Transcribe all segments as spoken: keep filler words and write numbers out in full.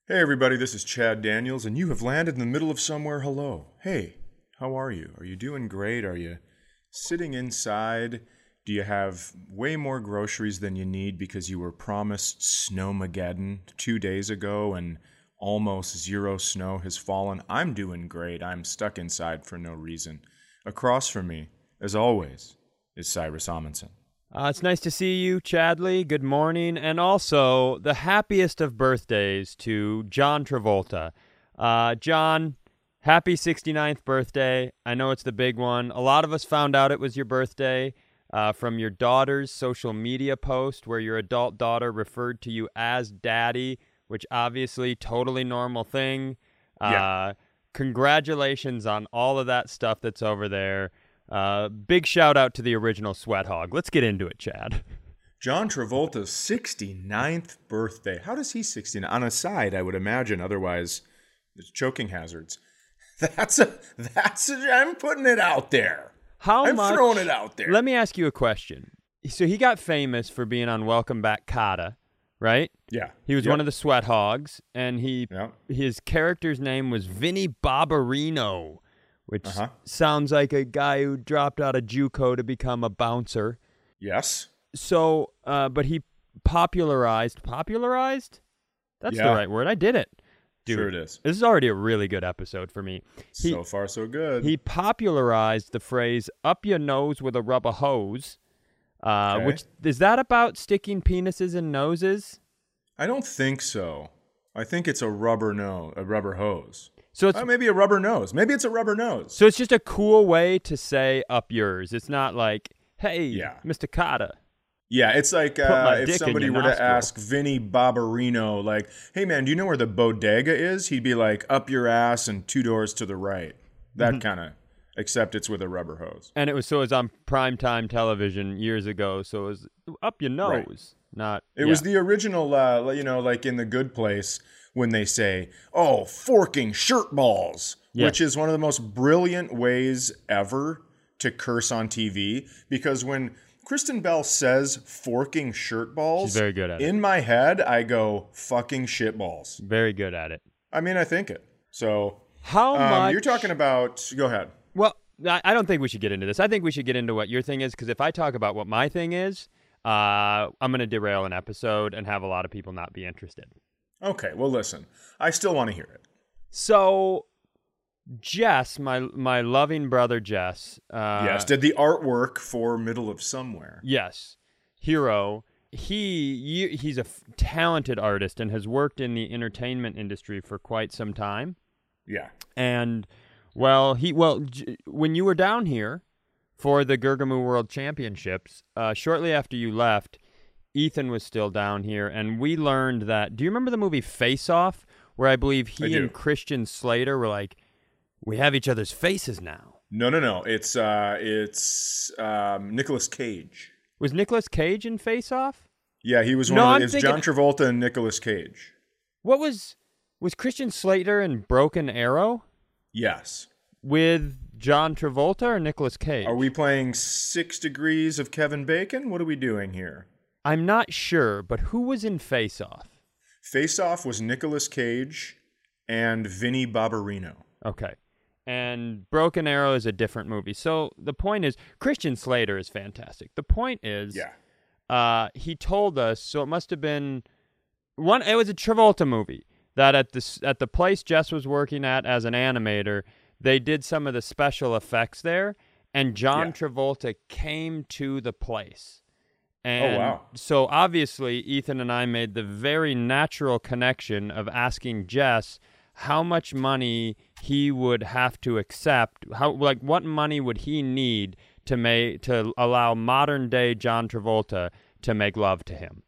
Hey everybody, this is Chad Daniels, and you have landed in the middle of somewhere. Hello. Hey, how are you? Are you doing great? Are you sitting inside? Do you have way more groceries than you need because you were promised Snowmageddon two days ago and almost zero snow has fallen? I'm doing great. I'm stuck inside for no reason. Across from me, as always, is Cyrus Amundsen. Uh, it's nice to see you, Chadley. Good morning. And also, the happiest of birthdays to John Travolta. Uh, John, happy sixty-ninth birthday. I know it's the big one. A lot of us found out it was your birthday uh, from your daughter's social media post where your adult daughter referred to you as Daddy, which obviously totally normal thing. Uh, Yeah. Congratulations on all of that stuff that's over there. Uh, big shout out to the original Sweat Hog. Let's get into it, Chad. John Travolta's sixty-ninth birthday. How does he sixty-nine? On a side, I would imagine. Otherwise, there's choking hazards. That's a, that's a, I'm putting it out there. How I'm much, throwing it out there. Let me ask you a question. So he got famous for being on Welcome Back, Kotter, right? Yeah. He was Yep. one of the Sweat Hogs, and he Yep. his character's name was Vinny Barbarino, which Uh-huh. sounds like a guy who dropped out of JUCO to become a bouncer. Yes. So, uh, but he popularized, popularized? That's Yeah. the right word. I did it. Dude, Sure it is. this is already a really good episode for me. He, So far, so good. he popularized the phrase "up your nose with a rubber hose," uh, Okay. which is that about sticking penises in noses? I don't think so. I think it's a rubber nose, a rubber hose. So it's Uh, maybe a rubber nose. Maybe it's a rubber nose. so it's just a cool way to say "up yours." It's not like, "Hey, Yeah. Mister Kotter." Yeah, it's like my uh, dick in if somebody your were to nostril. ask Vinny Barbarino, like, "Hey man, do you know where the bodega is?" He'd be like, "Up your ass and two doors to the right." That Mm-hmm. kind of, except it's with a rubber hose. And it was so it was on primetime television years ago. So it was up your nose, Right. not. It yeah. was the original, uh, you know, like in The Good Place when they say, "Oh, forking shirt balls," Yes. which is one of the most brilliant ways ever to curse on T V. Because when Kristen Bell says "forking shirt balls," She's very good at it. in my head, I go "fucking shit balls." Very good at it. I mean, I think it. So, How um, much? you're talking about. Go ahead. Well, I I don't think we should get into this. I think we should get into what your thing is, because if I talk about what my thing is, uh, I'm going to derail an episode and have a lot of people not be interested. Okay. Well, listen. I still want to hear it. So, Jess, my my loving brother Jess. Uh, yes. Did the artwork for Middle of Somewhere? Yes, hero. He you, he's a f- talented artist and has worked in the entertainment industry for quite some time. Yeah. And well, he well j- when you were down here for the Gergamu World Championships, uh, shortly after you left, Ethan was still down here, and we learned that. Do you remember the movie Face Off, where I believe he I do. and Christian Slater were like, "We have each other's faces now." No, no, no. It's uh, it's um, Nicolas Cage. Was Nicolas Cage in Face Off? Yeah, he was one No, of I'm the, it's thinking- John Travolta and Nicolas Cage. What was was Christian Slater in Broken Arrow Yes. with John Travolta or Nicolas Cage? Are we playing Six Degrees of Kevin Bacon? What are we doing here? I'm not sure, but who was in Face Off? Face Off was Nicolas Cage and Vinny Barbarino. Okay. And Broken Arrow is a different movie. So the point is, Christian Slater is fantastic. The point is, Yeah. uh, he told us, so it must have been one. It was a Travolta movie that at the at the place Jess was working at as an animator, they did some of the special effects there, and John Yeah. Travolta came to the place. And Oh, wow. so obviously, Ethan and I made the very natural connection of asking Jess how much money he would have to accept, how like what money would he need to make to allow modern day John Travolta to make love to him.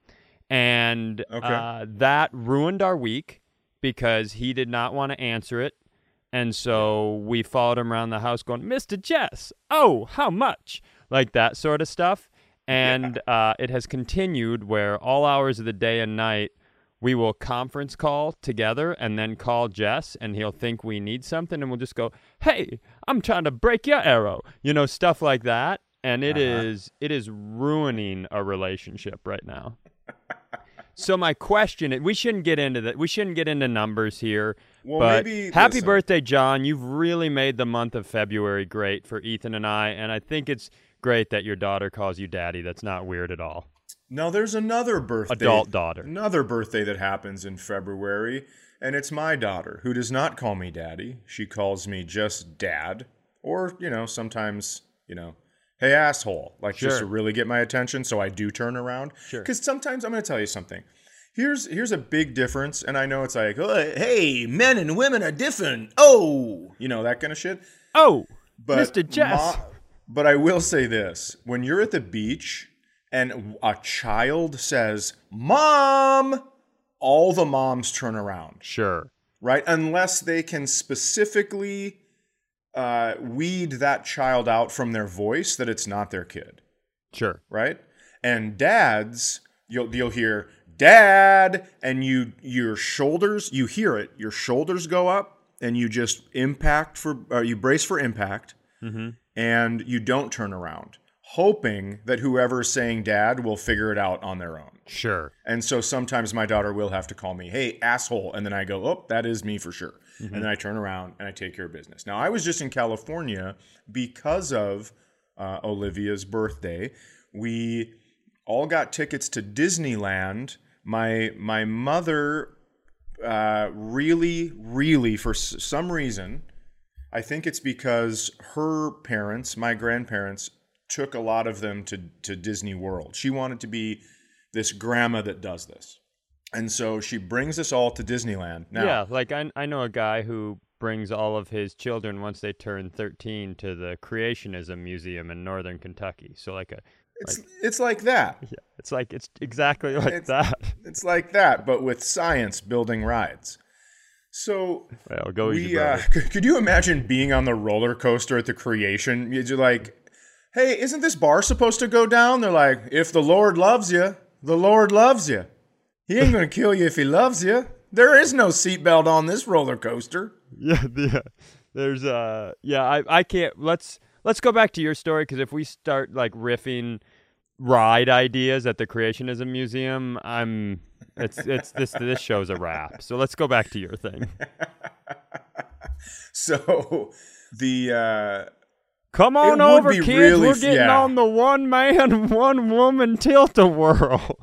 And Okay. uh, that ruined our week because he did not want to answer it. And so we followed him around the house going, "Mister Jess, oh, how much?" Like that sort of stuff. And uh, it has continued where all hours of the day and night, we will conference call together and then call Jess, and he'll think we need something, and we'll just go, "Hey, I'm trying to break your arrow," you know, stuff like that. And it Uh-huh. is it is ruining a relationship right now. So my question, we shouldn't get into that. We shouldn't get into numbers here. Well, but maybe happy listen. birthday, John. You've really made the month of February great for Ethan and I, and I think it's great that your daughter calls you daddy. That's not weird at all. Now, there's another birthday. Adult daughter. Another birthday that happens in February, and it's my daughter, who does not call me daddy. She calls me just dad, or, you know, sometimes, you know, hey, asshole, like Sure. just to really get my attention, so I do turn around. Sure. Because sometimes, I'm going to tell you something. Here's here's a big difference, and I know it's like, oh, hey, men and women are different. Oh, you know, that kind of shit. Oh, But Mister Jess. ma- but I will say this. When you're at the beach and a child says, Mom, all the moms turn around, Sure. right? Unless they can specifically uh, weed that child out from their voice that it's not their kid, Sure. right? And dads, you'll you'll hear dad, and you your shoulders, you hear it, your shoulders go up, and you just impact for, uh, you brace for impact, Mm-hmm. and you don't turn around, hoping that whoever's saying dad will figure it out on their own. Sure. And so sometimes my daughter will have to call me, hey, asshole. And then I go, oh, that is me for sure. Mm-hmm. And then I turn around and I take care of business. Now, I was just in California because of uh, Olivia's birthday. We all got tickets to Disneyland. My, my mother uh, really, really, for s- some reason, I think it's because her parents, my grandparents, took a lot of them to, to Disney World. She wanted to be this grandma that does this. And so she brings us all to Disneyland. Now, Yeah, like I I know a guy who brings all of his children once they turn thirteen to the Creationism Museum in Northern Kentucky. So like a it's it's like that. yeah, it's like it's exactly like It's- that. It's like that, but with science building rides. So Well, go easy, we uh, brother. could, could you imagine being on the roller coaster at the Creation? You're like, hey, isn't this bar supposed to go down? They're like, if the Lord loves you, the Lord loves you. He ain't gonna kill you if he loves you. There is no seatbelt on this roller coaster. Yeah, yeah. There's uh yeah, I I can't let's let's go back to your story because if we start like riffing ride ideas at the Creationism Museum, I'm it's it's this this show's a wrap. So let's go back to your thing. So the uh, Come on would over, be kids. really We're f- getting yeah. on the one man, one woman tilt-a-whirl.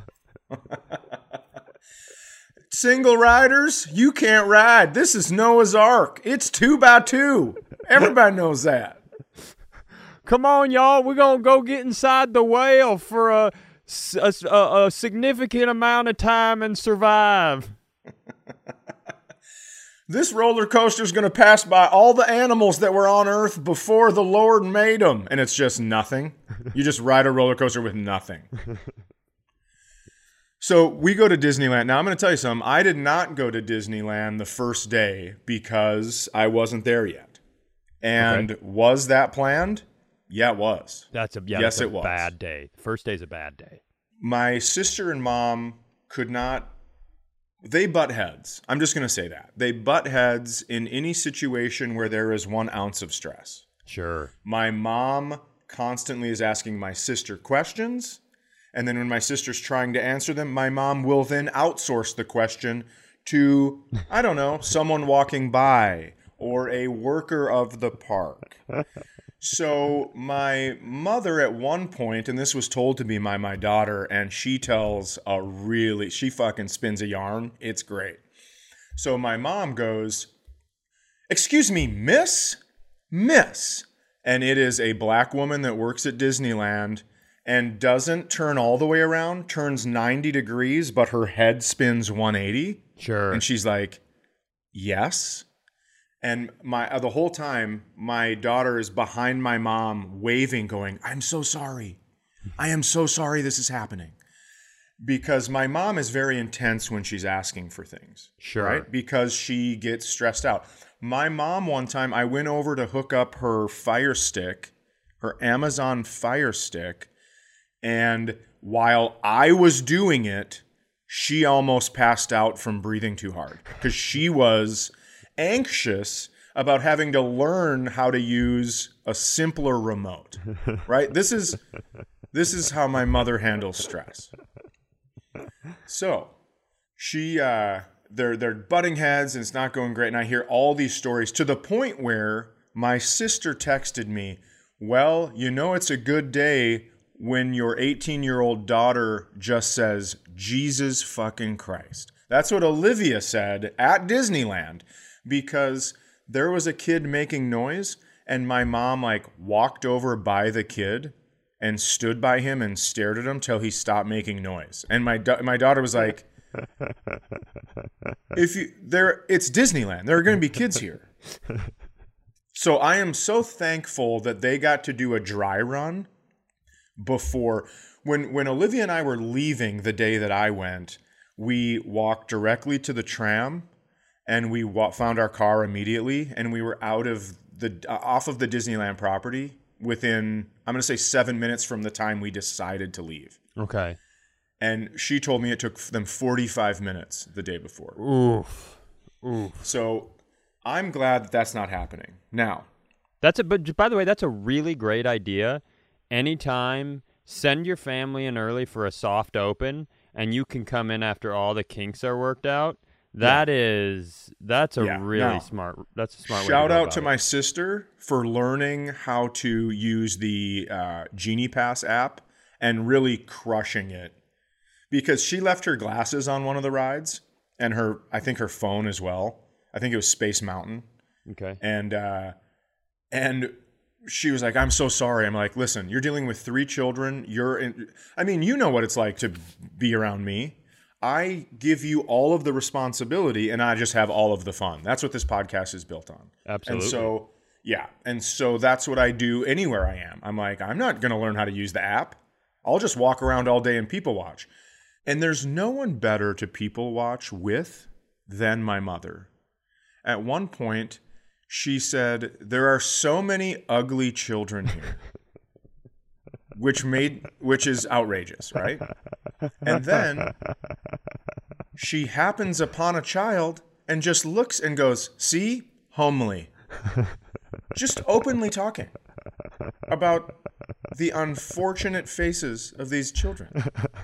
single riders, you can't ride. This is Noah's Ark. It's two by two. Everybody knows that. Come on, y'all. We're going to go get inside the whale for a, s- a s- a- a significant amount of time and survive. This roller coaster is going to pass by all the animals that were on Earth before the Lord made them. And it's just nothing. You just ride a roller coaster with nothing. So we go to Disneyland. Now, I'm going to tell you something. I did not go to Disneyland the first day because I wasn't there yet. And was that planned? Yeah, it was. That's a, yeah, Yes, that's a it was. bad day. First day's a bad day. My sister and mom could not, they butt heads. I'm just going to say that. They butt heads in any situation where there is one ounce of stress. Sure. My mom constantly is asking my sister questions. And then when my sister's trying to answer them, my mom will then outsource the question to, I don't know, someone walking by or a worker of the park. So my mother at one point, and this was told to me by my daughter, and she tells a really, she fucking spins a yarn. It's great. So my mom goes, excuse me, miss? Miss. And it is a black woman that works at Disneyland and doesn't turn all the way around, turns ninety degrees, but her head spins one eighty. Sure. And she's like, yes. And my uh, the whole time, my daughter is behind my mom, waving, going, I'm so sorry. I am so sorry this is happening. Because my mom is very intense when she's asking for things. Sure. Right? Because she gets stressed out. My mom, one time, I went over to hook up her Fire Stick, her Amazon Fire Stick, and while I was doing it, she almost passed out from breathing too hard because she was anxious about having to learn how to use a simpler remote, right? This is this is how my mother handles stress. So she uh they're they're butting heads and it's not going great, and I hear all these stories to the point where my sister texted me, well, you know it's a good day when your eighteen-year-old daughter just says, Jesus fucking Christ. That's what Olivia said at Disneyland, because there was a kid making noise and my mom like walked over by the kid and stood by him and stared at him till he stopped making noise. And my da- my daughter was like, if you there it's Disneyland. There are going to be kids here. So I am so thankful that they got to do a dry run before when when Olivia and I were leaving the day that I went, we walked directly to the tram and we wa- found our car immediately, and we were out of the uh, off of the Disneyland property within, I'm going to say seven minutes from the time we decided to leave. Okay. And she told me it took them forty-five minutes the day before. Oof. Oof. So I'm glad that that's not happening now. That's a, but by the way, that's a really great idea. Anytime, send your family in early for a soft open, and you can come in after all the kinks are worked out. That yeah. is, that's a yeah. really now, smart, that's a smart way to go Shout out about to it. my sister for learning how to use the uh, Genie Pass app and really crushing it, because she left her glasses on one of the rides and her, I think her phone as well. I think it was Space Mountain. Okay. And, uh, and she was like, I'm so sorry. I'm like, listen, you're dealing with three children. You're in, I mean, you know what it's like to be around me. I give you all of the responsibility and I just have all of the fun. That's what this podcast is built on. Absolutely. And so, yeah. And so that's what I do anywhere I am. I'm like, I'm not going to learn how to use the app. I'll just walk around all day and people watch. And there's no one better to people watch with than my mother. At one point, she said, there are so many ugly children here, which made, which is outrageous, right? And then she happens upon a child and just looks and goes, see, homely. Just openly talking about the unfortunate faces of these children.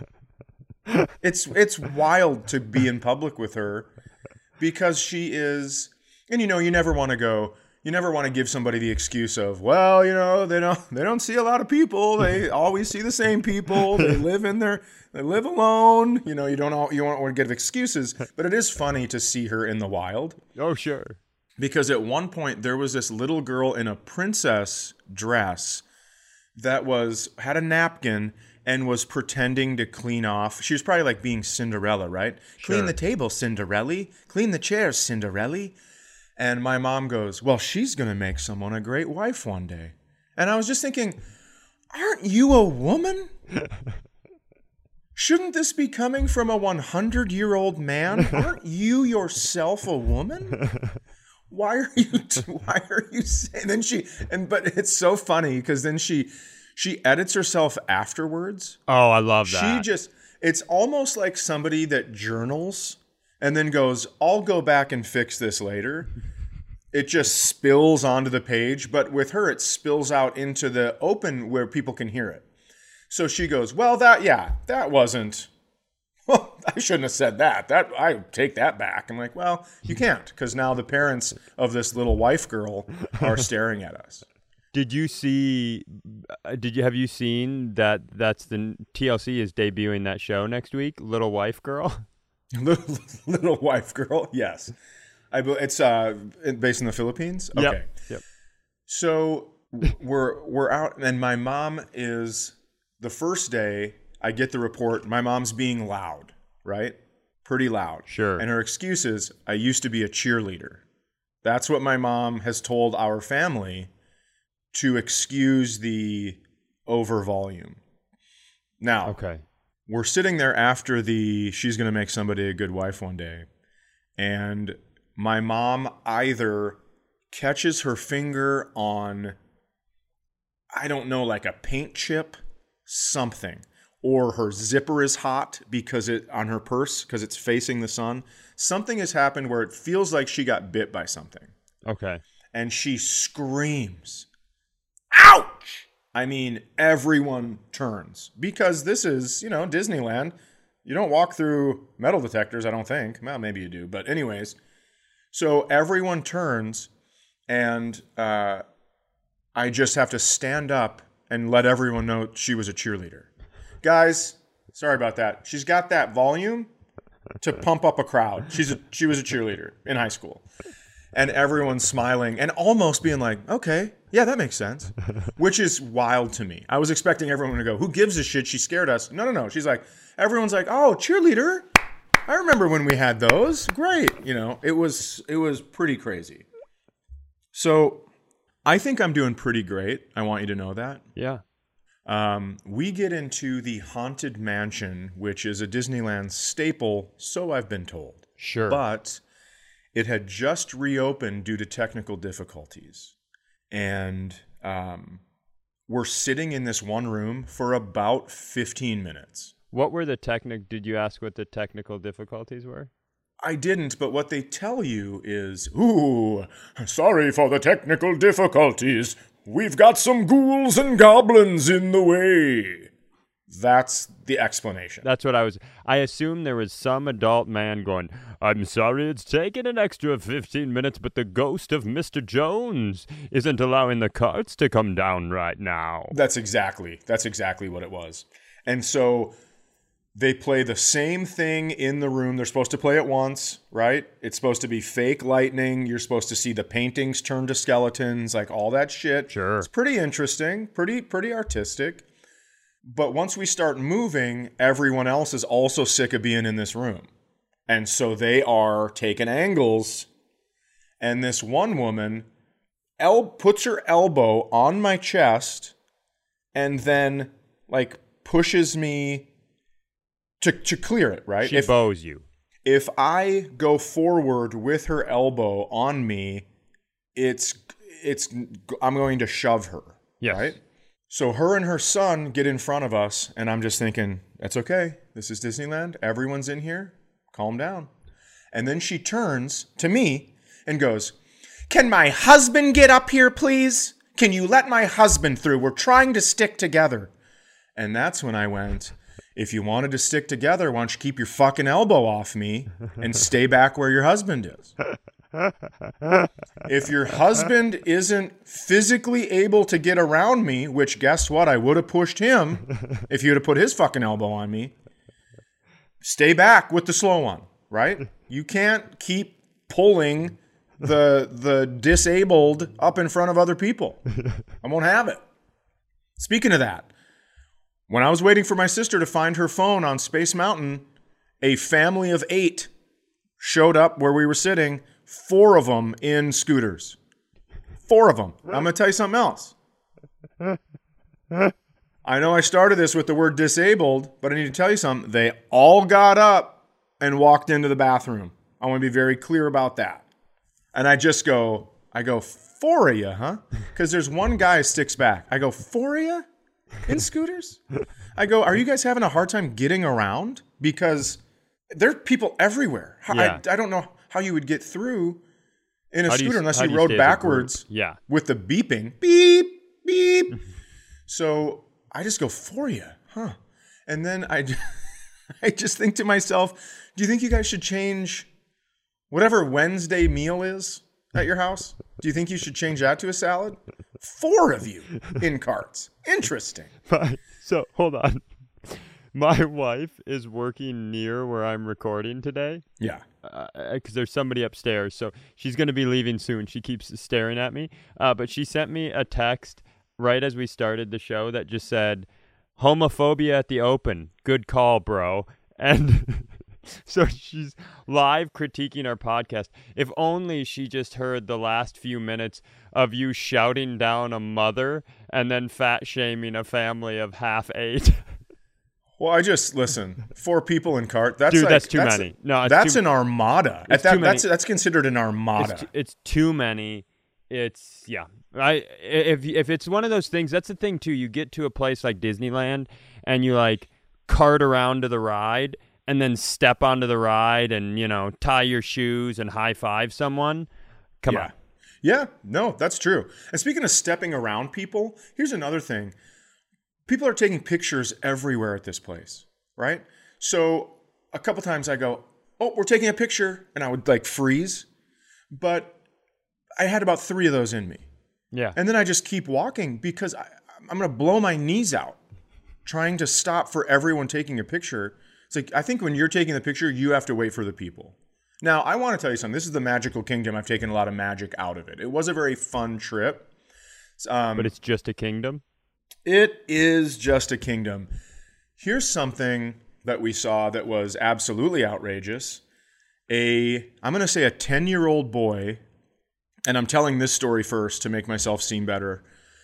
It's it's wild to be in public with her, because she is, and you know, you never want to go, you never want to give somebody the excuse of, well, you know, they don't they don't see a lot of people, they always see the same people, they live in their they live alone, you know, you don't all, you don't want to give excuses, but it is funny to see her in the wild. Oh, sure. Because at one point there was this little girl in a princess dress that was had a napkin and was pretending to clean off. She was probably like being Cinderella, right? Sure. Clean the table, Cinderella. Clean the chairs, Cinderella. And my mom goes, well, she's going to make someone a great wife one day. And I was just thinking, aren't you a woman? Shouldn't this be coming from a hundred-year-old man? Aren't you yourself a woman? Why are you, why are you saying, then she, and, but it's so funny because then she, She edits herself afterwards. Oh, I love that. She just, it's almost like somebody that journals and then goes, I'll go back and fix this later. It just spills onto the page. But with her, it spills out into the open where people can hear it. So she goes, well, that, yeah, that wasn't, well, I shouldn't have said that. That I take that back. I'm like, well, you can't, because now the parents of this little wife girl are staring at us. Did you see? Did you have you seen that? That's the T L C is debuting that show next week. Little Wife Girl. Little, little Wife Girl. Yes, I. It's uh based in the Philippines. Okay. Yep. Yep. So we're we're out, and my mom is the first day. I get the report. My mom's being loud, right? Pretty loud. Sure. And her excuse is, I used to be a cheerleader. That's what my mom has told our family, to excuse the over volume. Now, okay, we're sitting there after the she's going to make somebody a good wife one day, and my mom either catches her finger on, I don't know, like a paint chip, something, or her zipper is hot because it on her purse because it's facing the sun. Something has happened where it feels like she got bit by something. Okay. And she screams, ouch! I mean, everyone turns because this is, you know, Disneyland. You don't walk through metal detectors, I don't think. Well, maybe you do. But anyways, so everyone turns, and uh, I just have to stand up and let everyone know she was a cheerleader. Guys, sorry about that. She's got that volume to pump up a crowd. She's a, she was a cheerleader in high school. And everyone's smiling and almost being like, okay, yeah, that makes sense. Which is wild to me. I was expecting everyone to go, who gives a shit? She scared us. No, no, no. She's like, everyone's like, oh, cheerleader. I remember when we had those. Great. You know, it was it was pretty crazy. So I think I'm doing pretty great. I want you to know that. Yeah. Um, we get into the Haunted Mansion, which is a Disneyland staple, so I've been told. Sure. But it had just reopened due to technical difficulties. And um, we're sitting in this one room for about fifteen minutes. What were the technic? Did you ask what the technical difficulties were? I didn't, but what they tell you is, ooh, sorry for the technical difficulties. We've got some ghouls and goblins in the way. That's the explanation. That's what I was. I assumed there was some adult man going, I'm sorry it's taken an extra fifteen minutes, but the ghost of Mister Jones isn't allowing the carts to come down right now. That's exactly, that's exactly what it was. And so they play the same thing in the room. They're supposed to play it once, right? It's supposed to be fake lightning. You're supposed to see the paintings turn to skeletons, like all that shit. Sure. It's pretty interesting, pretty, pretty artistic. But once we start moving, everyone else is also sick of being in this room. And so they are taking angles. And this one woman el- puts her elbow on my chest and then like pushes me to, to clear it, right? She if, bows you. If I go forward with her elbow on me, it's it's I'm going to shove her, Yes. right? So her and her son get in front of us, and I'm just thinking, that's okay. This is Disneyland. Everyone's in here. Calm down. And then she turns to me and goes, can my husband get up here, please? Can you let my husband through? We're trying to stick together. And that's when I went, if you wanted to stick together, why don't you keep your fucking elbow off me and stay back where your husband is? If your husband isn't physically able to get around me, which guess what? I would have pushed him if he would have put his fucking elbow on me. Stay back with the slow one, right? You can't keep pulling the the disabled up in front of other people. I won't have it. Speaking of that, when I was waiting for my sister to find her phone on Space Mountain, a family of eight showed up where we were sitting. Four of them in scooters. Four of them. I'm going to tell you something else. I know I started this with the word disabled, but I need to tell you something. They all got up and walked into the bathroom. I want to be very clear about that. And I just go, I go, four of you, huh? Because there's one guy who sticks back. I go, four of you in scooters? I go, are you guys having a hard time getting around? Because there are people everywhere. Yeah. I, I don't know how you would get through in a How do you- scooter unless how you do you rode stay as a group? backwards Yeah. with the beeping. Beep, beep. So I just go, for you, huh? And then I, I just think to myself, do you think you guys should change whatever Wednesday meal is at your house? Do you think you should change that to a salad? Four of you in carts. Interesting. So hold on. My wife is working near where I'm recording today. Yeah. Because uh, there's somebody upstairs, so she's going to be leaving soon. She keeps staring at me. Uh, but she sent me a text right as we started the show that just said, homophobia at the open. Good call, bro. And so she's live critiquing our podcast. If only she just heard the last few minutes of you shouting down a mother and then fat shaming a family of half eight. Well, I just listen. Four people in cart. That's Dude, like, that's too that's, many. No, it's that's too, an armada. At it's that, too many. that's that's considered an armada. It's, t- it's too many. It's yeah. I if if it's one of those things, that's the thing too. You get to a place like Disneyland and you like cart around to the ride and then step onto the ride and you know tie your shoes and high five someone. Come yeah. on. Yeah, no, that's true. And speaking of stepping around people, here's another thing. People are taking pictures everywhere at this place, right? So a couple times I go, oh, we're taking a picture. And I would like freeze. But I had about three of those in me. Yeah. And then I just keep walking because I, I'm going to blow my knees out trying to stop for everyone taking a picture. It's like, I think when you're taking the picture, you have to wait for the people. Now, I want to tell you something. This is the Magical Kingdom. I've taken a lot of magic out of it. It was a very fun trip. Um, but it's just a kingdom? It is just a kingdom. Here's something that we saw that was absolutely outrageous. A, I'm going to say a ten-year-old boy, and I'm telling this story first to make myself seem better.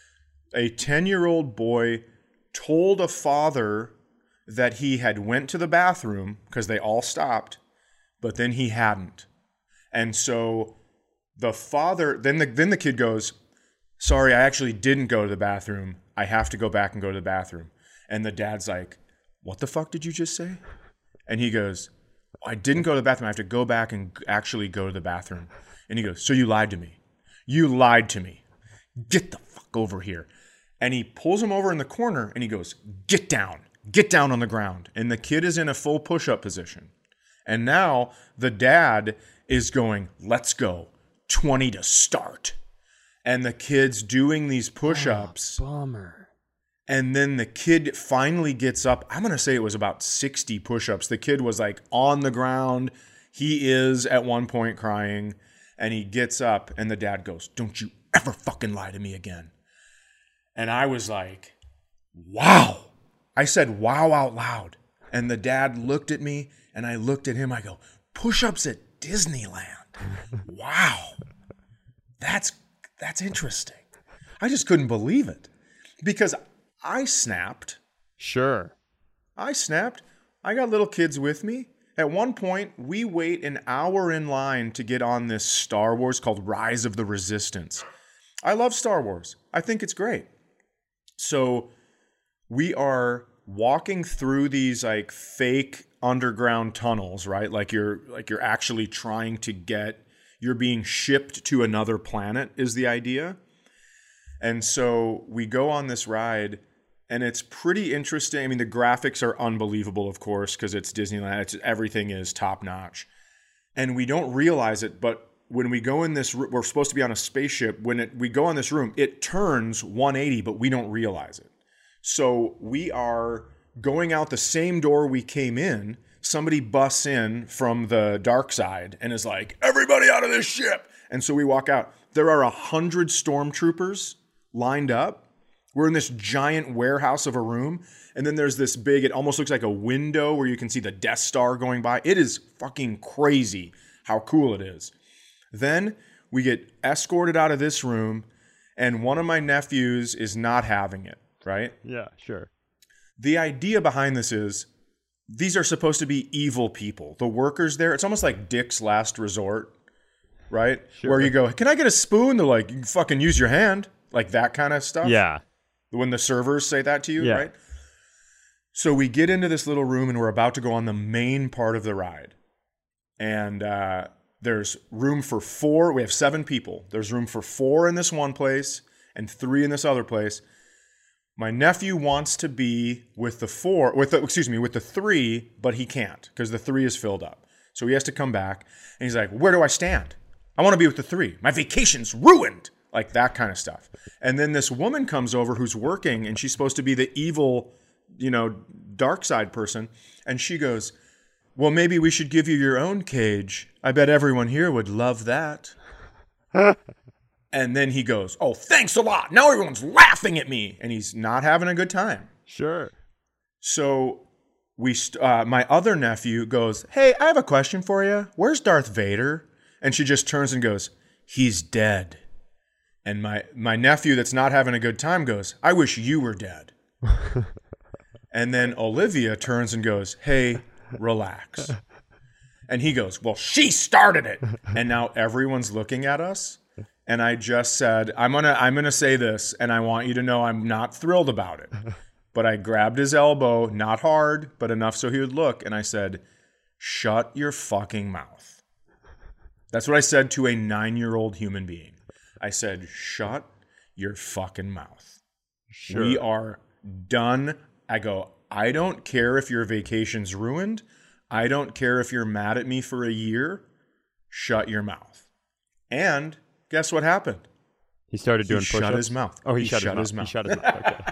A ten-year-old boy told a father that he had went to the bathroom because they all stopped, but then he hadn't. And so the father, then the, then the kid goes, sorry, I actually didn't go to the bathroom. I have to go back and go to the bathroom. And the dad's like, what the fuck did you just say? And he goes, I didn't go to the bathroom. I have to go back and actually go to the bathroom. And he goes, so you lied to me. You lied to me. Get the fuck over here. And he pulls him over in the corner and he goes, get down. Get down on the ground. And the kid is in a full push-up position. And now the dad is going, let's go. twenty to start. And the kid's doing these push-ups. Oh, bummer. And then the kid finally gets up. I'm going to say it was about sixty push-ups. The kid was like on the ground. He is at one point crying. And he gets up and the dad goes, don't you ever fucking lie to me again. And I was like, wow. I said, wow, out loud. And the dad looked at me and I looked at him. I go, push-ups at Disneyland. Wow. That's, that's interesting. I just couldn't believe it because I snapped. Sure. I snapped. I got little kids with me. At one point, we wait an hour in line to get on this Star Wars called Rise of the Resistance. I love Star Wars. I think it's great. So we are walking through these like fake underground tunnels, right? Like you're like you're actually trying to get, you're being shipped to another planet is the idea. And so we go on this ride and it's pretty interesting. I mean, the graphics are unbelievable, of course, because it's Disneyland. It's, everything is top notch. And we don't realize it, but when we go in this, we're supposed to be on a spaceship. When it, we go in this room, it turns one eighty, but we don't realize it. So we are going out the same door we came in. Somebody busts in from the dark side and is like, everybody out of this ship. And so we walk out. There are a hundred stormtroopers lined up. We're in this giant warehouse of a room. And then there's this big, it almost looks like a window where you can see the Death Star going by. It is fucking crazy how cool it is. Then we get escorted out of this room and one of my nephews is not having it, right? Yeah, sure. The idea behind this is these are supposed to be evil people. The workers there, it's almost like Dick's Last Resort, right? Sure. Where you go, can I get a spoon? They're like, you can fucking use your hand. Like that kind of stuff. Yeah. When the servers say that to you, yeah. right? So we get into this little room and we're about to go on the main part of the ride. And uh, there's room for four. We have seven people. There's room for four in this one place and three in this other place. My nephew wants to be with the four, with the, excuse me, with the three, but he can't because the three is filled up. So he has to come back and he's like, where do I stand? I want to be with the three. My vacation's ruined. Like that kind of stuff. And then this woman comes over who's working and she's supposed to be the evil, you know, dark side person. And she goes, well, maybe we should give you your own cage. I bet everyone here would love that. And then he goes, oh, thanks a lot. Now everyone's laughing at me. And he's not having a good time. Sure. So we, st- uh, my other nephew goes, hey, I have a question for you. Where's Darth Vader? And she just turns and goes, he's dead. And my, my nephew that's not having a good time goes, I wish you were dead. And then Olivia turns and goes, hey, relax. And he goes, well, she started it. And now everyone's looking at us. And I just said, I'm going to I'm gonna say this, and I want you to know I'm not thrilled about it. But I grabbed his elbow, not hard, but enough so he would look. And I said, shut your fucking mouth. That's what I said to a nine-year-old human being. I said, shut your fucking mouth. Sure. We are done. I go, I don't care if your vacation's ruined. I don't care if you're mad at me for a year. Shut your mouth. And guess what happened? He started doing he push-ups? shut his mouth. Oh, he, he shut, shut his, his mouth. mouth. He shut his mouth. Okay.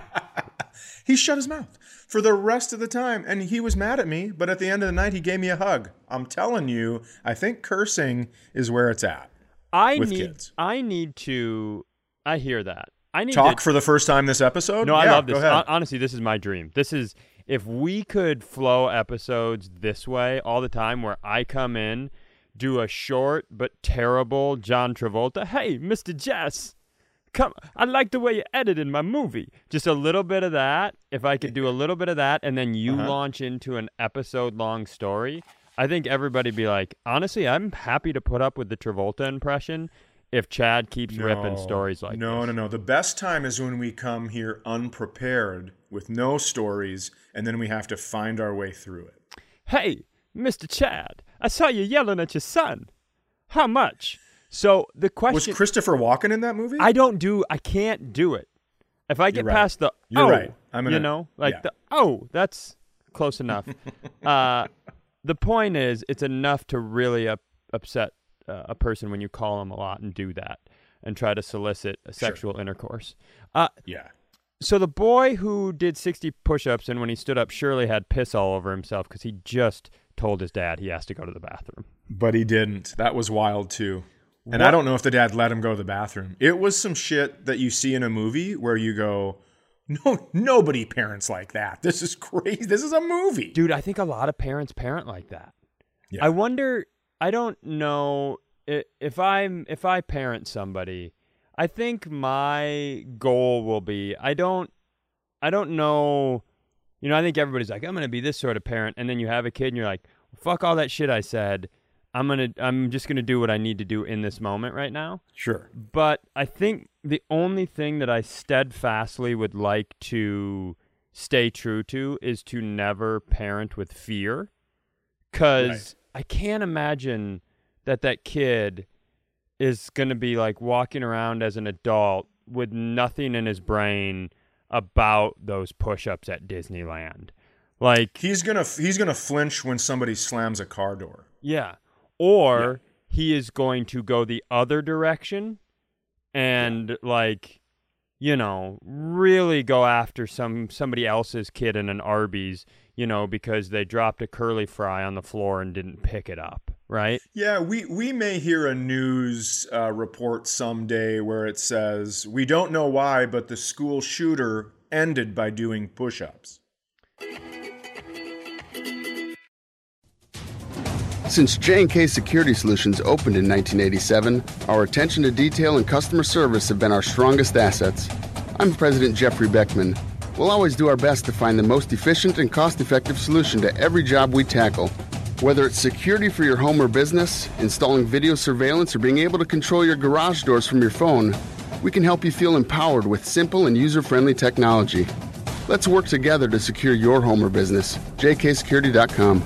He shut his mouth for the rest of the time. And he was mad at me, but at the end of the night, he gave me a hug. I'm telling you, I think cursing is where it's at I with need, kids. I need to, I hear that. I need Talk to, for the first time this episode? No, I yeah, love this. Go ahead. Hon- Honestly, this is my dream. This is, if we could flow episodes this way all the time where I come in, do a short but terrible John Travolta. Hey, Mister Jess, come. I like the way you edited my movie. Just a little bit of that. If I could do a little bit of that, and then you Uh-huh. launch into an episode-long story, I think everybody'd be like, honestly, I'm happy to put up with the Travolta impression if Chad keeps ripping stories like no, this. No, no, no. The best time is when we come here unprepared with no stories, and then we have to find our way through it. Hey, Mister Chad, I saw you yelling at your son. How much? So the question... Was Christopher Walken in that movie? I don't do... I can't do it. If I get right. past the You're oh, right. I'm gonna, you know, like yeah. the oh, that's close enough. uh, the point is, it's enough to really up, upset uh, a person when you call them a lot and do that and try to solicit a sexual Sure. intercourse. Uh, Yeah. So the boy who did sixty push-ups and when he stood up surely had piss all over himself because he just told his dad he has to go to the bathroom. But he didn't. That was wild, too. And What? I don't know if the dad let him go to the bathroom. It was some shit that you see in a movie where you go, no, nobody parents like that. This is crazy. This is a movie. Dude, I think a lot of parents parent like that. Yeah. I wonder, I don't know i- if I'm if I parent somebody, I think my goal will be I don't I don't know, you know, I think everybody's like I'm going to be this sort of parent and then you have a kid and you're like, fuck all that shit I said. I'm going to I'm just going to do what I need to do in this moment right now. Sure. But I think the only thing that I steadfastly would like to stay true to is to never parent with fear. Because Right. I can't imagine that that kid is going to be like walking around as an adult with nothing in his brain about those push-ups at Disneyland. Like, He's gonna he's gonna flinch when somebody slams a car door. yeah. Or he is going to go the other direction and like, you know, really go after some somebody else's kid in an Arby's, you know, because they dropped a curly fry on the floor and didn't pick it up, right? Yeah, we, we may hear a news uh, report someday where it says, we don't know why, but the school shooter ended by doing push-ups. Since J and K Security Solutions opened in nineteen eighty-seven, our attention to detail and customer service have been our strongest assets. I'm President Jeffrey Beckman. We'll always do our best to find the most efficient and cost-effective solution to every job we tackle. Whether it's security for your home or business, installing video surveillance, or being able to control your garage doors from your phone, we can help you feel empowered with simple and user-friendly technology. Let's work together to secure your home or business. J K security dot com.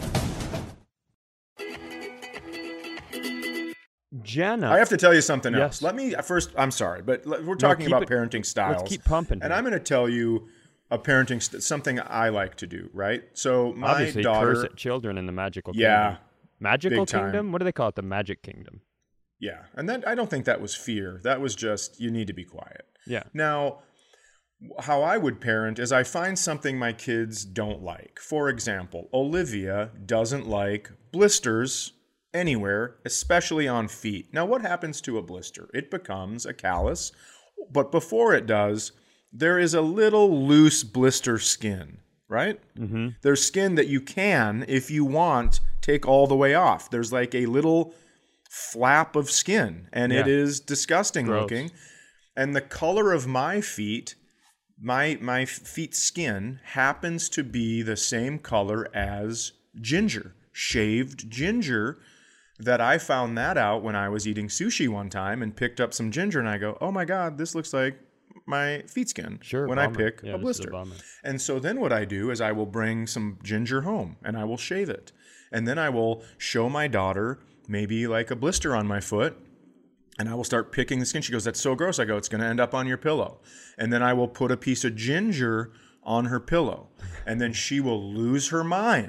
Jenna. I have to tell you something Yes. else. Let me first, I'm sorry, but let- we're talking keep about it- parenting styles. Let's keep pumping. And here. I'm going to tell you a parenting, st- something I like to do, right? So my Obviously daughter. curse at children in the magical Yeah, kingdom. Magical big time. kingdom? What do they call it? The magic kingdom. Yeah. And then I don't think that was fear. That was just, you need to be quiet. Yeah. Now, how I would parent is I find something my kids don't like. For example, Olivia doesn't like blisters anywhere, especially on feet. Now, what happens to a blister? It becomes a callus, but before it does, there is a little loose blister skin, right? Mm-hmm. There's skin that you can, if you want, take all the way off. There's like a little flap of skin, and it Yeah. is disgusting Gross. looking. And the color of my feet, my my feet skin happens to be the same color as ginger, shaved ginger. That I found that out when I was eating sushi one time and picked up some ginger, and I go, "Oh my God, this looks like my feet skin." Sure. When bummer. I pick Yeah, a this is blister. bummer. And so then what I do is I will bring some ginger home and I will shave it. And then I will show my daughter maybe like a blister on my foot, and I will start picking the skin. She goes, "That's so gross." I go, "It's going to end up on your pillow." And then I will put a piece of ginger on her pillow. And then she will lose her mind.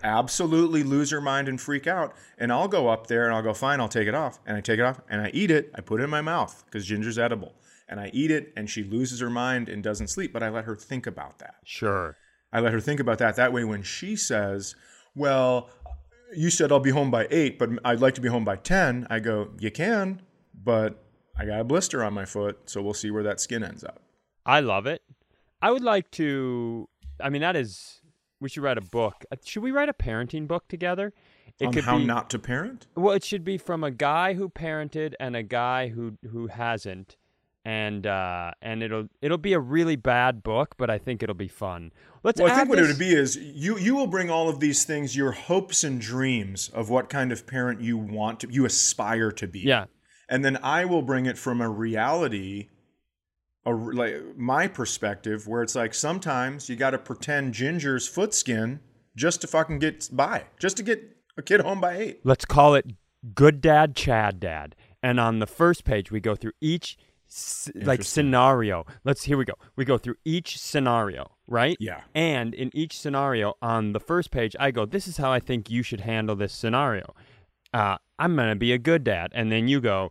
absolutely lose her mind and freak out. And I'll go up there and I'll go, fine, I'll take it off. And I take it off and I eat it. I put it in my mouth because ginger's edible. And I eat it and she loses her mind and doesn't sleep. But I let her think about that. Sure. I let her think about that. That way when she says, well, you said I'll be home by eight, but I'd like to be home by ten. I go, you can, but I got a blister on my foot. So we'll see where that skin ends up. I love it. I would like to, I mean, that is, we should write a book. Should we write a parenting book together? It On could how be, not to parent? Well, it should be from a guy who parented and a guy who who hasn't. And uh, and it'll it'll be a really bad book, but I think it'll be fun. Let's. Well, I add think what this... it would be is you you will bring all of these things, your hopes and dreams of what kind of parent you want to, you aspire to be. Yeah. And then I will bring it from a reality, a, like my perspective, where it's like sometimes you got to pretend Ginger's foot skin just to fucking get by, just to get a kid home by eight. Let's call it Good Dad, Chad Dad, and on the first page we go through each. Like scenario. Let's here we go. We go through each scenario, right? Yeah. And in each scenario on the first page, I go, this is how I think you should handle this scenario. Uh, I'm going to be a good dad. And then you go,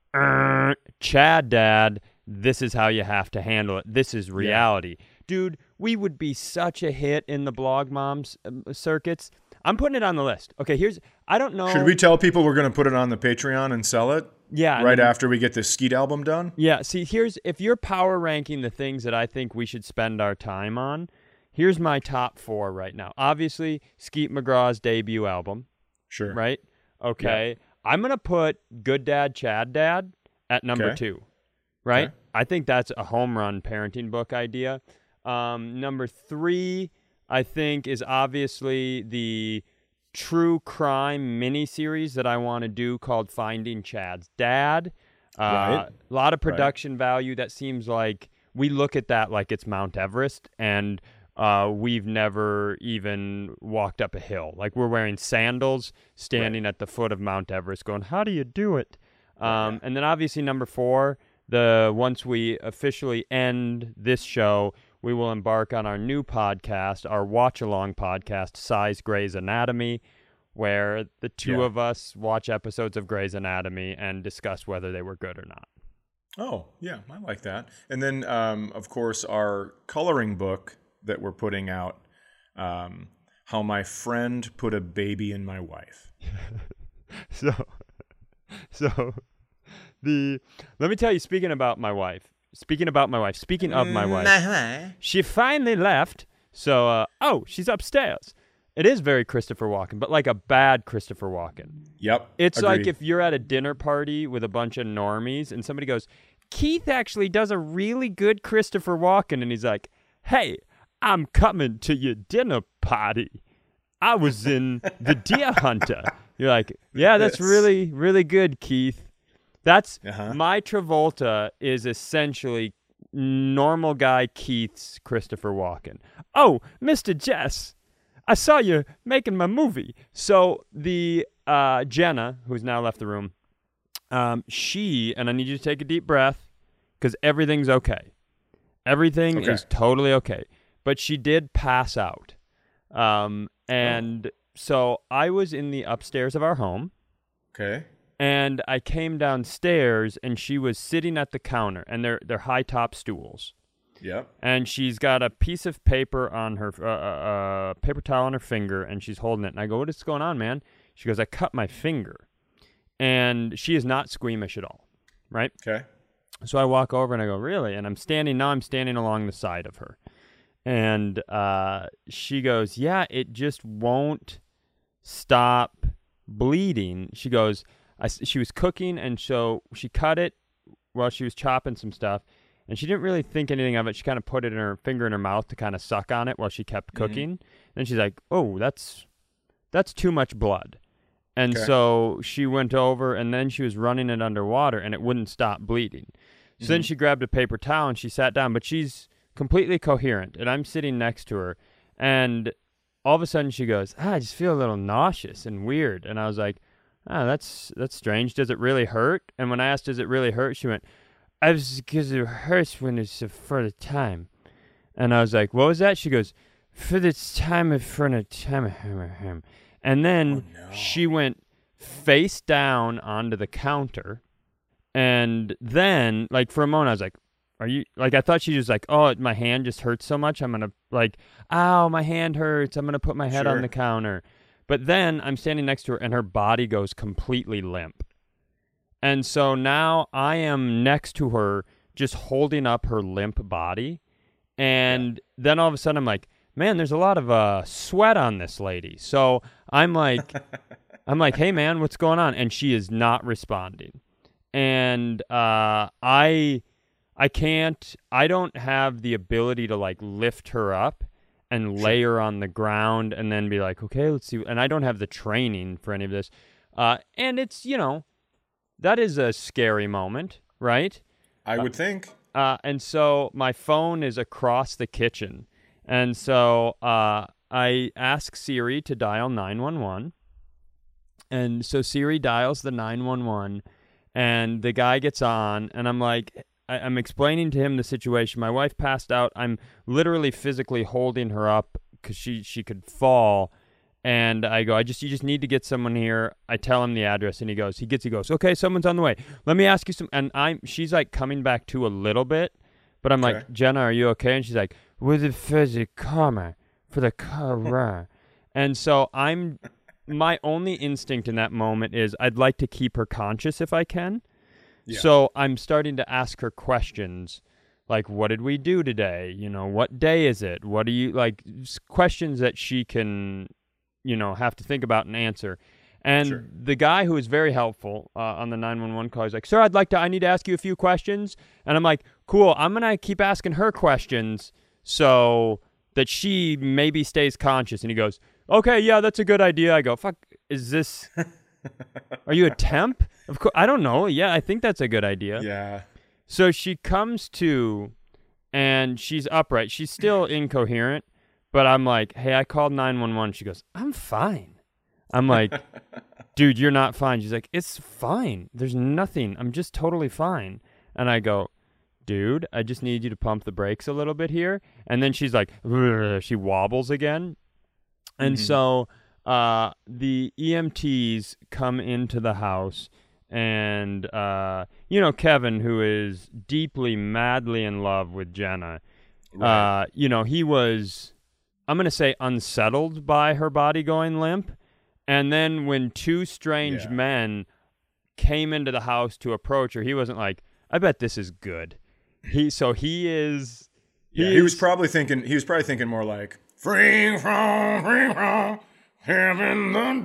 Chad Dad, this is how you have to handle it. This is reality. Yeah. Dude, we would be such a hit in the blog moms um, circuits. I'm putting it on the list. Okay, here's, I don't know. Should we tell people we're going to put it on the Patreon and sell it? Yeah. Right then, after we get this Skeet album done? Yeah. See, here's, if you're power ranking the things that I think we should spend our time on, here's my top four right now. Obviously, Skeet McGraw's debut album. Sure. Right? Okay. Yeah. I'm going to put Good Dad, Chad Dad at number okay. two. Right? Okay. I think that's a home run parenting book idea. Um, number three, I think, is obviously the true crime miniseries that I want to do called Finding Chad's Dad. Uh, right. A lot of production right. value. That seems like we look at that like it's Mount Everest, and uh, we've never even walked up a hill. Like we're wearing sandals, standing right. at the foot of Mount Everest going, how do you do it? Um, yeah. And then obviously number four, the once we officially end this show, we will embark on our new podcast, our watch-along podcast, Size Grey's Anatomy, where the two yeah. of us watch episodes of Grey's Anatomy and discuss whether they were good or not. Oh, yeah, I like that. And then, um, of course, our coloring book that we're putting out, um, How My Friend Put a Baby in My Wife. so, so, the let me tell you, speaking about my wife, Speaking about my wife, speaking of my wife, she finally left. So, uh, oh, she's upstairs. It is very Christopher Walken, but like a bad Christopher Walken. Yep. It's agreed. like if you're at a dinner party with a bunch of normies and somebody goes, Keith actually does a really good Christopher Walken. And he's like, hey, I'm coming to your dinner party. I was in The Deer Hunter. You're like, yeah, that's really, really good, Keith. That's uh-huh. my Travolta is essentially normal guy Keith's Christopher Walken. Oh, Mister Jess, I saw you making my movie. So the uh, Jenna, who's now left the room, um, she, and I need you to take a deep breath because everything's okay. Everything okay. is totally okay. But she did pass out. Um, and oh. so I was in the upstairs of our home. Okay. And I came downstairs, and she was sitting at the counter, and they're they're high top stools. Yep. And she's got a piece of paper on her, uh, uh, paper towel on her finger, and she's holding it. And I go, "What is going on, man?" She goes, "I cut my finger," and she is not squeamish at all, right? Okay. So I walk over and I go, "Really?" And I'm standing now. I'm standing along the side of her, and uh, she goes, "Yeah, it just won't stop bleeding." She goes. I, she was cooking, and so she cut it while she was chopping some stuff, and she didn't really think anything of it. She kind of put it in her finger in her mouth to kind of suck on it while she kept cooking. Mm-hmm. Then she's like, oh, that's that's too much blood. And okay. so she went over, and then she was running it underwater, and it wouldn't stop bleeding. So mm-hmm. then she grabbed a paper towel, and she sat down, but she's completely coherent, and I'm sitting next to her, and all of a sudden she goes, ah, I just feel a little nauseous and weird. And I was like, oh, that's that's strange. Does it really hurt? And when I asked, does it really hurt? She went, I was because it hurts when it's for the time. And I was like, what was that? She goes, for the time in front of time him. And then Oh, no. she went face down onto the counter. And then, like, for a moment, I was like, are you, like, I thought she was like, oh, my hand just hurts so much. I'm going to, like, ow, my hand hurts. I'm going to put my head Sure. on the counter. But then I'm standing next to her, and her body goes completely limp. And so now I am next to her, just holding up her limp body. And yeah. then all of a sudden I'm like, man, there's a lot of uh, sweat on this lady. So I'm like, I'm like, hey, man, what's going on? And she is not responding. And uh, I, I can't, I don't have the ability to like lift her up and lay her on the ground and then be like, okay, let's see. And I don't have the training for any of this. Uh, and it's, you know, that is a scary moment, right? I would think. Uh, and so my phone is across the kitchen. And so uh, I ask Siri to dial nine one one. And so Siri dials the nine one one. And the guy gets on. And I'm like, I- I'm explaining to him the situation. My wife passed out. I'm literally physically holding her up because she, she could fall. And I go, I just, you just need to get someone here. I tell him the address, and he goes, he gets, he goes, okay, someone's on the way. Let me ask you some. And I'm, she's like coming back to a little bit, but I'm Okay. like, Jenna, are you okay? And she's like, with the fuzzy comma for the car. And so I'm, my only instinct in that moment is I'd like to keep her conscious if I can. Yeah. So I'm starting to ask her questions. Like, what did we do today? You know, what day is it? What do you, like, questions that she can, you know, have to think about and answer. And Sure. the guy who was very helpful uh, on the nine one one call, he's like, sir, I'd like to, I need to ask you a few questions. And I'm like, cool, I'm going to keep asking her questions so that she maybe stays conscious. And he goes, okay, yeah, that's a good idea. I go, fuck, is this, are you a temp? Of course, I don't know. Yeah, I think that's a good idea. Yeah. So she comes to, and she's upright. She's still incoherent. But I'm like, hey, I called nine one one. She goes, I'm fine. I'm like, dude, you're not fine. She's like, it's fine. There's nothing. I'm just totally fine. And I go, dude, I just need you to pump the brakes a little bit here. And then she's like, she wobbles again. And Mm-hmm. so uh, the E M Ts come into the house. And, uh, you know, Kevin, who is deeply, madly in love with Jenna, Right. uh, you know, he was... I'm going to say unsettled by her body going limp. And then when two strange Yeah. men came into the house to approach her, he wasn't like, I bet this is good. He So he is... Yeah, he was probably thinking. He was probably thinking more like free from, free from, heaven the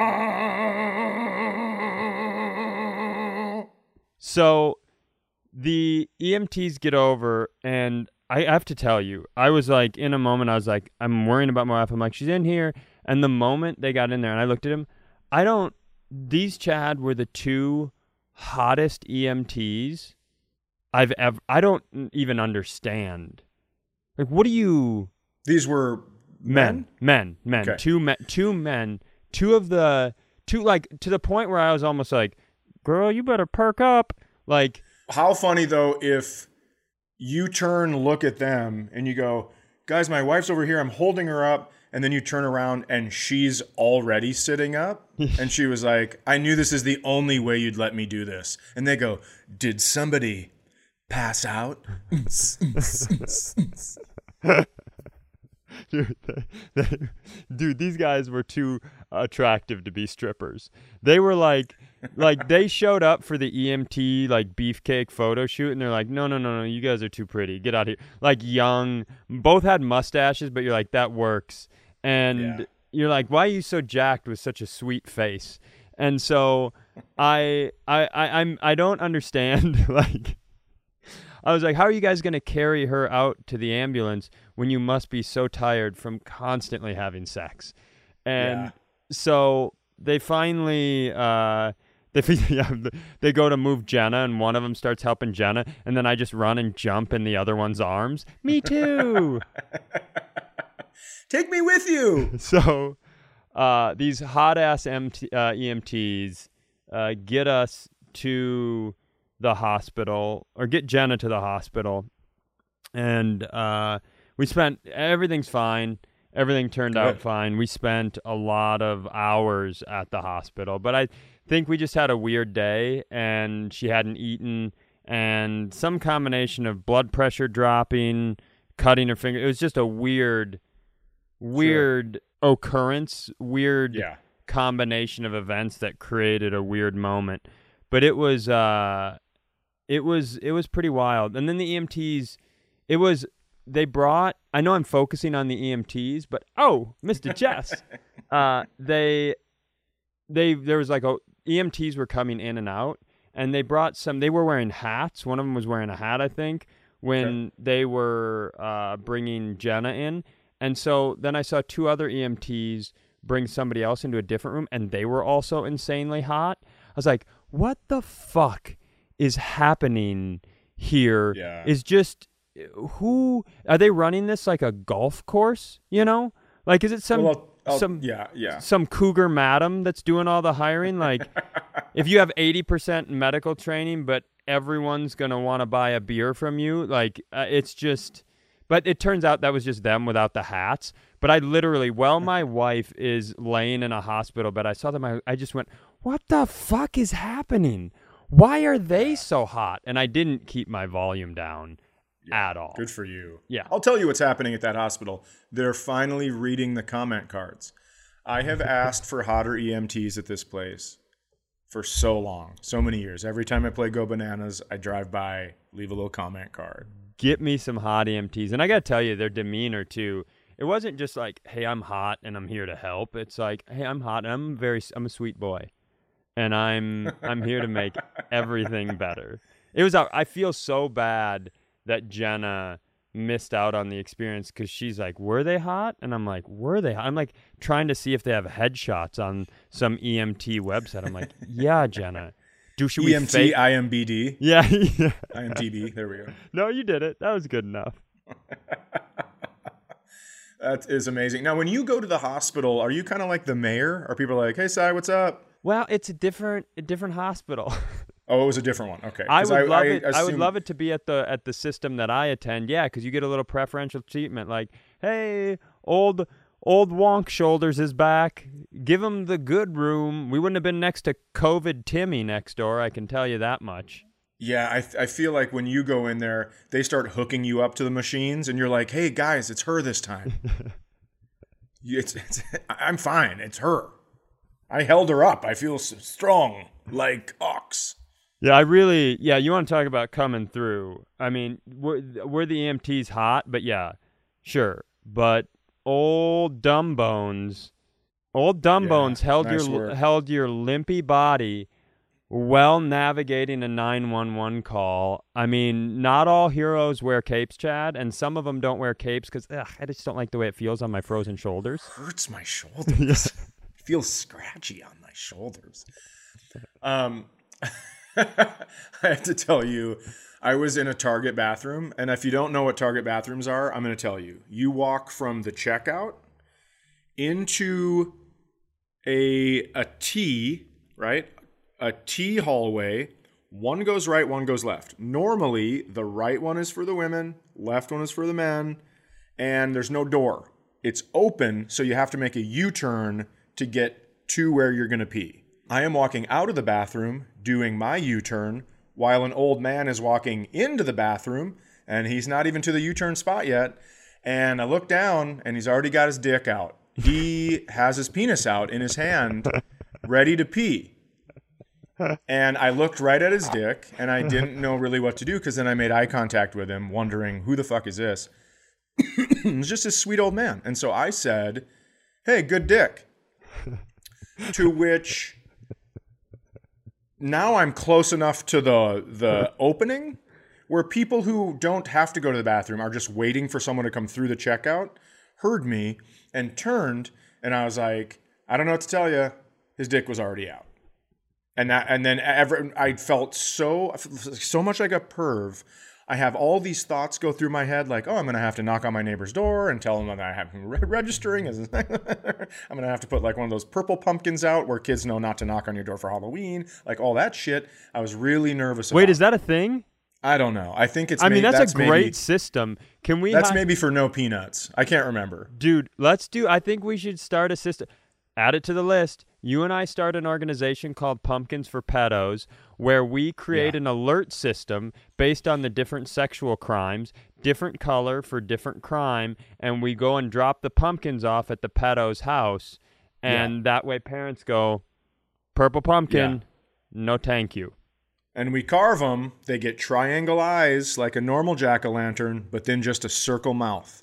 dawn. So the E M Ts get over, and I have to tell you, I was like, in a moment, I was like, I'm worrying about my wife. I'm like, she's in here. And the moment they got in there and I looked at him, I don't, these Chad were the two hottest E M Ts I've ever, I don't even understand. Like, what do you, These were men, men, men, Okay. two men, two men, two of the, two, like, to the point where I was almost like, girl, you better perk up. Like, How funny though if you turn, look at them, and you go, guys, my wife's over here. I'm holding her up. And then you turn around and she's already sitting up. And she was like, I knew this is the only way you'd let me do this. And they go, did somebody pass out? Dude, they, they, dude, these guys were too attractive to be strippers. They were like, like they showed up for the E M T like beefcake photo shoot, and they're like, no, no, no, no, you guys are too pretty. Get out here. Like young, both had mustaches, but you're like, that works. And Yeah. you're like, why are you so jacked with such a sweet face? And so I, I, I, I'm, I don't understand. Like, I was like, how are you guys going to carry her out to the ambulance when you must be so tired from constantly having sex? And Yeah. so they finally, uh, they, yeah, they go to move Jenna, and one of them starts helping Jenna, and then I just run and jump in the other one's arms. Me too. Take me with you. So uh, these hot-ass M T, uh, E M Ts uh, get us to the hospital, or get Jenna to the hospital, and uh, we spent, everything's fine, Everything turned out Good. fine. We spent a lot of hours at the hospital, but I think we just had a weird day, and she hadn't eaten, and some combination of blood pressure dropping, cutting her finger. It was just a weird, weird sure. occurrence, weird Yeah. combination of events that created a weird moment. But it was, uh, it was, it was pretty wild. And then the E M Ts, it was. They brought, I know I'm focusing on the E M Ts, but oh, Mister Jess, uh, they, they, there was like a, E M Ts were coming in and out, and they brought some, they were wearing hats. One of them was wearing a hat, I think, when okay. they were uh, bringing Jenna in. And so then I saw two other E M Ts bring somebody else into a different room, and they were also insanely hot. I was like, what the fuck is happening here? Yeah. Is just, who are they running this like a golf course? You know, like is it some well, I'll, I'll, some yeah yeah some cougar madam that's doing all the hiring? Like, if you have eighty percent medical training, but everyone's gonna want to buy a beer from you, like uh, it's just. But it turns out that was just them without the hats. But I literally, while my wife is laying in a hospital bed, I saw them. I, I just went, "What the fuck is happening? Why are they so hot?" And I didn't keep my volume down. Yeah, at all. Good for you. Yeah. I'll tell you what's happening at that hospital. They're finally reading the comment cards. I have asked for hotter E M Ts at this place for so long, so many years. Every time I play Go Bananas, I drive by, leave a little comment card. Get me some hot E M Ts. And I got to tell you, their demeanor too. It wasn't just like, hey, I'm hot and I'm here to help. It's like, hey, I'm hot and I'm very, I'm a sweet boy. And I'm, I'm here to make everything better. It was, I feel so bad that Jenna missed out on the experience because she's like, were they hot? And I'm like, were they hot? I'm like trying to see if they have headshots on some E M T website. I'm like, yeah, Jenna. Do should we E M T, fake? I M B D. Yeah. yeah. I M D B. There we go. No, you did it. That was good enough. That is amazing. Now, when you go to the hospital, are you kind of like the mayor? Are people like, hey, Cy, what's up? Well, it's a different, a different hospital. Oh, it was a different one. Okay. I would I, love I it. assume... I would love it to be at the at the system that I attend. Yeah, because you get a little preferential treatment. Like, hey, old old Wonk Shoulders is back. Give him the good room. We wouldn't have been next to COVID Timmy next door. I can tell you that much. Yeah, I I feel like when you go in there, they start hooking you up to the machines, and you're like, hey guys, it's her this time. it's, it's I'm fine. It's her. I held her up. I feel so strong like ox. Yeah, I really, yeah, you want to talk about coming through. I mean, were, were the E M Ts hot? But yeah, sure. But old dumb bones, old dumb Yeah, bones held nice your work. held your limpy body while navigating a nine one one call. I mean, not all heroes wear capes, Chad, and some of them don't wear capes because I just don't like the way it feels on my frozen shoulders. Hurts my shoulders. It feels scratchy on my shoulders. Um. I have to tell you, I was in a Target bathroom, and if you don't know what Target bathrooms are, I'm going to tell you. You walk from the checkout into a a T, right? A T hallway. One goes right, one goes left. Normally, the right one is for the women, left one is for the men, and there's no door. It's open, so you have to make a U-turn to get to where you're going to pee. I am walking out of the bathroom doing my U-turn while an old man is walking into the bathroom, and he's not even to the U-turn spot yet. And I look down, and he's already got his dick out. He has his penis out in his hand, ready to pee. And I looked right at his dick, and I didn't know really what to do because then I made eye contact with him, wondering, who the fuck is this? It was just this sweet old man. And so I said, hey, good dick. To which... Now I'm close enough to the the opening where people who don't have to go to the bathroom are just waiting for someone to come through the checkout, heard me and turned, and I was like, I don't know what to tell you. His dick was already out. And that and then ever I felt so so much like a perv. I have all these thoughts go through my head like, oh, I'm going to have to knock on my neighbor's door and tell them that I have him re- registering. As I'm going to have to put like one of those purple pumpkins out where kids know not to knock on your door for Halloween, like all that shit. I was really nervous about. Wait, is that a thing? I don't know. I think it's. I mean, maybe, that's, that's a great maybe, system. Can we? That's hi- maybe for no peanuts. I can't remember. Dude, let's do. I think we should start a system. Add it to the list. You and I start an organization called Pumpkins for Pedos, where we create Yeah. an alert system based on the different sexual crimes, different color for different crime, and we go and drop the pumpkins off at the pedo's house, and Yeah. that way parents go, purple pumpkin, no thank you. And we carve them. They get triangle eyes like a normal jack-o'-lantern, but then just a circle mouth.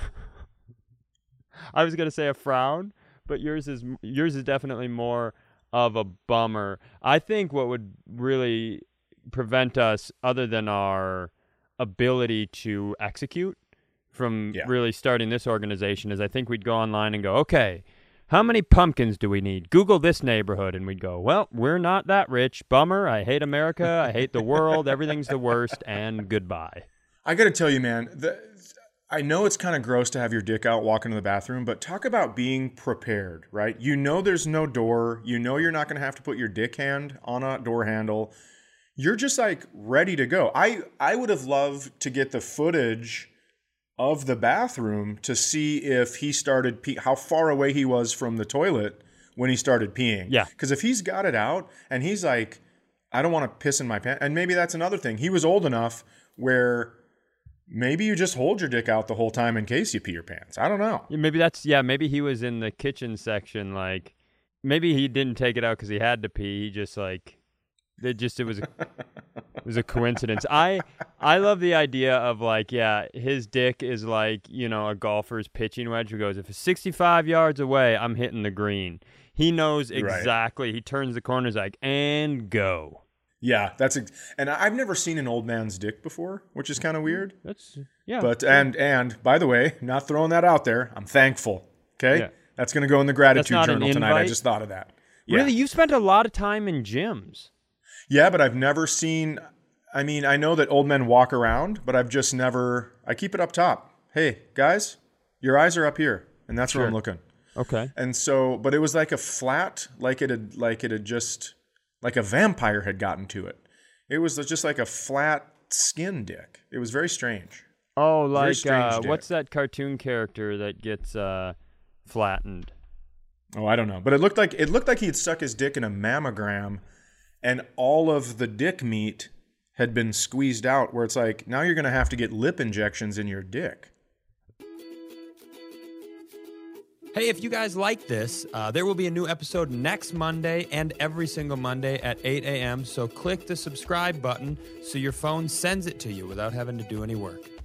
I was gonna say a frown, but yours is yours is definitely more of a bummer. I think what would really prevent us, other than our ability to execute, from Yeah. really starting this organization, is I think we'd go online and go, okay, how many pumpkins do we need? Google this neighborhood, and we'd go, well, we're not that rich. Bummer. I hate America. I hate the world. Everything's the worst. And goodbye. I got to tell you, man, the, I know it's kind of gross to have your dick out walking to the bathroom, but talk about being prepared, right? You know there's no door. You know you're not going to have to put your dick hand on a door handle. You're just like ready to go. I, I would have loved to get the footage of the bathroom to see if he started pee, how far away he was from the toilet when he started peeing. Yeah. Because if he's got it out and he's like, I don't want to piss in my pants. And maybe that's another thing. He was old enough where maybe you just hold your dick out the whole time in case you pee your pants. I don't know. Yeah, maybe that's, yeah, maybe he was in the kitchen section. Like, maybe he didn't take it out because he had to pee. He just, like, it just, it was a, it was a coincidence. I, I love the idea of, like, yeah, his dick is like, you know, a golfer's pitching wedge who goes, if it's sixty-five yards away, I'm hitting the green. He knows exactly. Right. He turns the corners like, and go. Yeah, that's ex- and I've never seen an old man's dick before, which is kind of weird. That's yeah. But and and by the way, not throwing that out there, I'm thankful. Okay, yeah. That's going to go in the gratitude That's not journal an tonight. invite? I just thought of that. Yeah. Really, you spent a lot of time in gyms. Yeah, but I've never seen. I mean, I know that old men walk around, but I've just never. I keep it up top. Hey guys, your eyes are up here, and that's Sure. where I'm looking. Okay. And so, but it was like a flat, like it had, like it had just, like a vampire had gotten to it. It was just like a flat skin dick. It was very strange. Oh, Very like strange uh, dick. what's that cartoon character that gets uh, flattened? Oh, I don't know. But it looked like it looked like he had stuck his dick in a mammogram, and all of the dick meat had been squeezed out. Where it's like, now you're going to have to get lip injections in your dick. Hey, if you guys like this, uh, there will be a new episode next Monday and every single Monday at eight a.m. So click the subscribe button so your phone sends it to you without having to do any work.